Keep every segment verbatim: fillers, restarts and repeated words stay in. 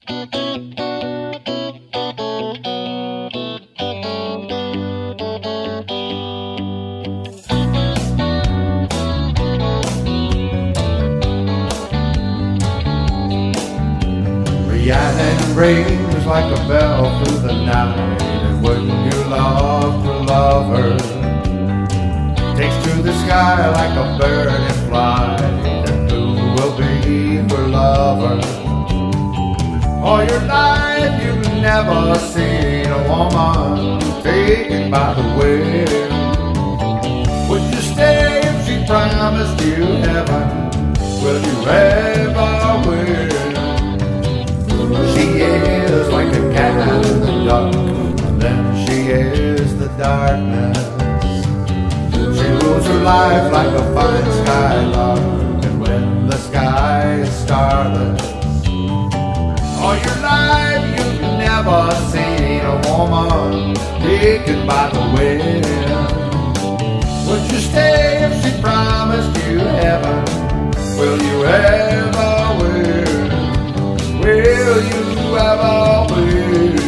Rhiannon rings like a bell through the night, and wouldn't you love to love her? Takes to the sky like a bird in flight, and who will be her lover? All your life you've never seen a woman taken by the wind. Would you stay if she promised you heaven? Will you ever win? She is like a cat in the dark, and then she is the darkness. She rules her life like a fine skylark, and when the sky is starless. All your life you've never seen a woman taken by the wind. Would you stay if she promised you heaven? Will you ever win? Will you ever win?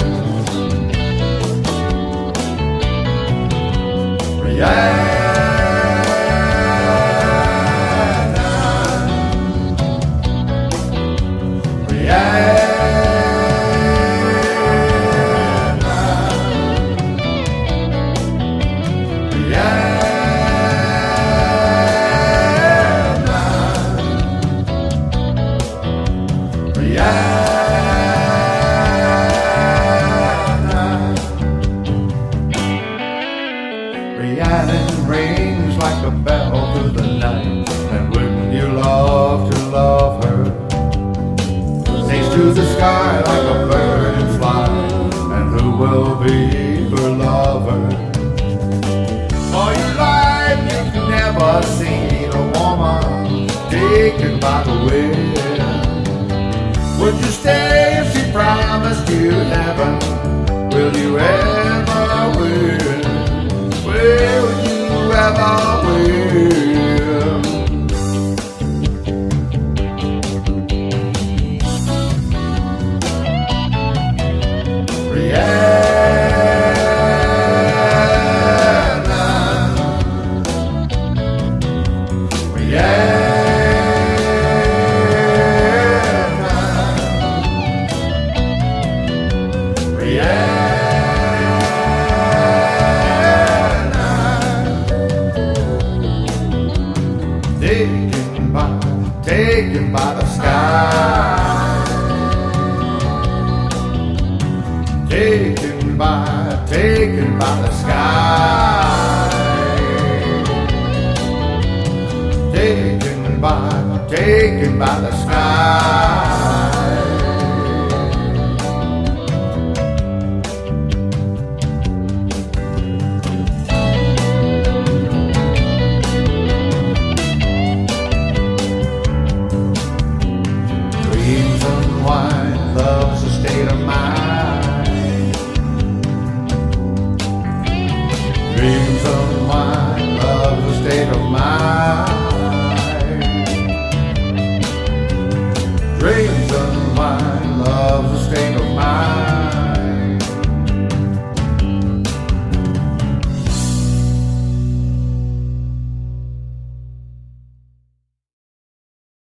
Rhiannon, Rhiannon, Rhiannon rings like a bell through the night, and wouldn't you love to love her? Takes to the sky like a bird in flight, and who will be her lover? All your life you've never seen a woman taken by the wind. Would you stay if she promised you heaven? Will you ever win? Will you ever win? Rhiannon, Rhiannon, Rhiannon. Taken by, taken by the sky. Taken by, taken by the sky. Taken by, taken by the